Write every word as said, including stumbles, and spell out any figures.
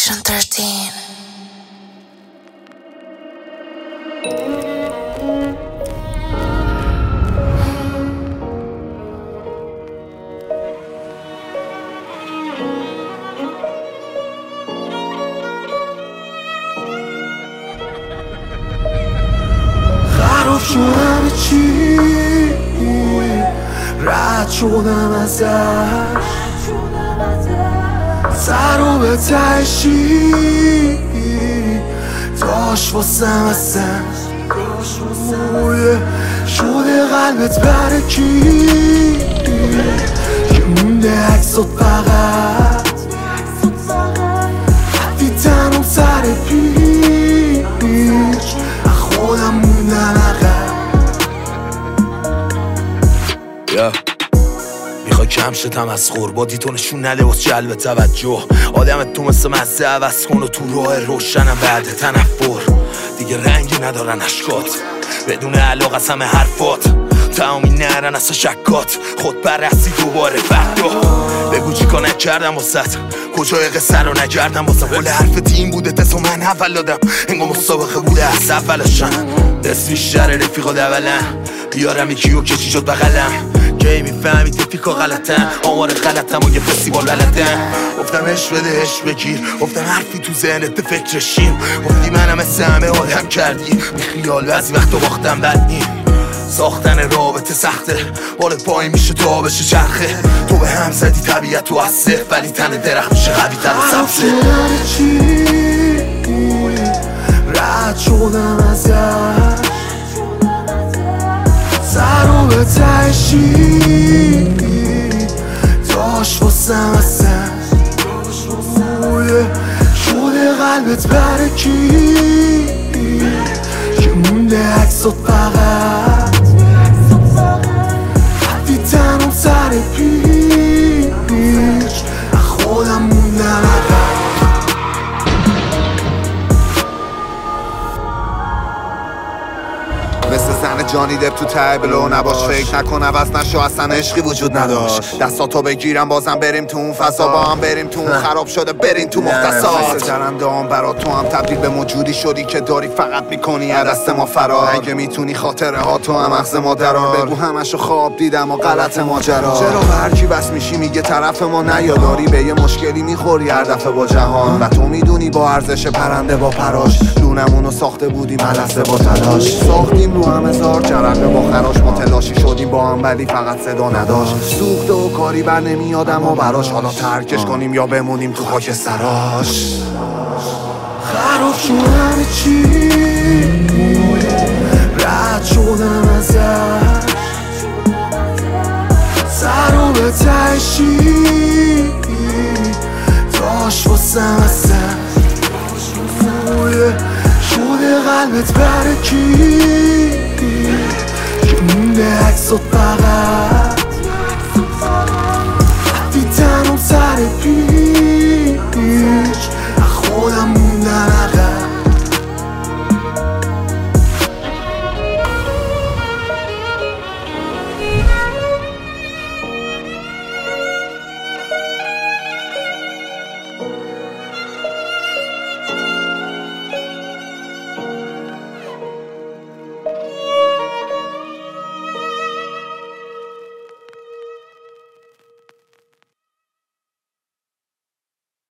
Section thirteen. خراب شدم چی رد شدم ازش سر و به تشی داشت واسم اصلا شده قلبت برای کی که مونده عکسات فقط حتی تنم سر پیچ خودم موندم عقب میخوای کم شدم از خوربادی تو نشون نده واسه جلب توجه آدمت تو مثل مزه عوض کن و تو راه روشنم بعد تنفر دیگه رنگی ندارن اشکات بدون علاقه از همه حرفات تمامی نرن اصلا شکات خود بررسی دوباره فردا بگو چی کار نکردم واسط کجای قصه رو نکردم واسه ولی حرف تیم بوده تسو من اول دادم انگاه مسابقه بوده از اولشم دست بیشتر رفیقا دولن بیارم یکیو که چی شد بغلم که میفهمی تفیکا غلطن آمار غلطم و یه فستیوال بلدن گفتم اش بده اش بگیر گفتم حرفی تو ذهنت به فکرشیم گفتی منم مثل همه آدم کردی بی خیال بعضی وقتا باختم بد نیم ساختن رابطه سخته حال پای میشه تا بشه چرخه تو به هم زدی طبیعت تو از صفر ولی تن درخت میشه قوی تر و سبزه رد شدم ازش سر و به تشی داشت واسم اصلا شده قلبت برای کی که مونده عکسات فقط حتی تنم سر پیچ خودم موندم عقب مثل زن جانی دب تو ته بلو نباش فکر نکن عوض نشو اصلا عشقی وجود نداشت دستاتو بگیرم بازم بریم تو اون فضا با هم بریم تو اون خراب شده بریم تو مختصات مثل جرنده هم برا تو هم تبدیل به موجودی شدی که داری فقط میکنی از دست ما فرار اگه میتونی خاطره ها تو هم مغز ما درار بگو همشو خواب دیدم و غلط ماجرا چرا به هرکی بس میشی میگه طرف ما نیاداری به یه مشکلی میخوری هر دفعه با جهان و تو میدونی با ارزش پرنده با پراش لونمونو ساخته بودیم ملسه با تلاش ساختیم رو هم هزار جرقه با خراش ما تلاشی شدیم با هم ولی فقط صدا نداشت سوخته و کاری بر نمیادم و براش حالا ترکش کنیم یا بمونیم تو خاک سراش خراب شدم چی رد شدم ازش سر و به تشی داشت واسم اصلا شده قلبت برای کی